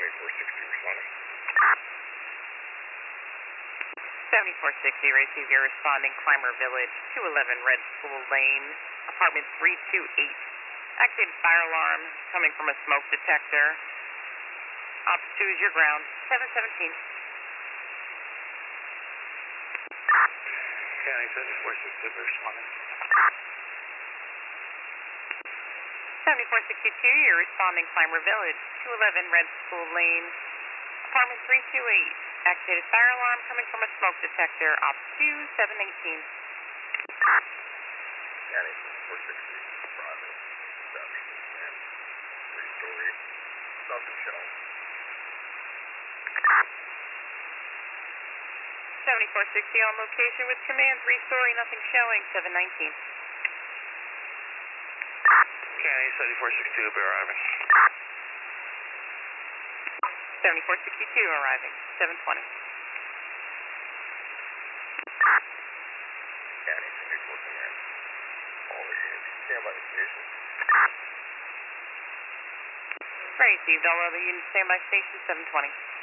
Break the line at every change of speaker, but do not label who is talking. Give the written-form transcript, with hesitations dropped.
7460 responding.
7460, receive your responding Climber Village, 211 Red School Lane, apartment 328. Activated fire alarm coming from a smoke detector. Ops 2 is your ground, 717.
County 7460 responding.
7462, you're responding Climber Village, 211 Red School Lane, apartment 328. Activated fire alarm coming from a smoke detector. Ops 2, 718.
County 7460, private, reception, and 3-story, nothing showing.
7460 on location with command 3-story, nothing showing, 719.
County 7462 will be arriving.
7462 arriving, 720.
County 74 command. All the units, stand by the station.
Received, all other units stand by station, 720.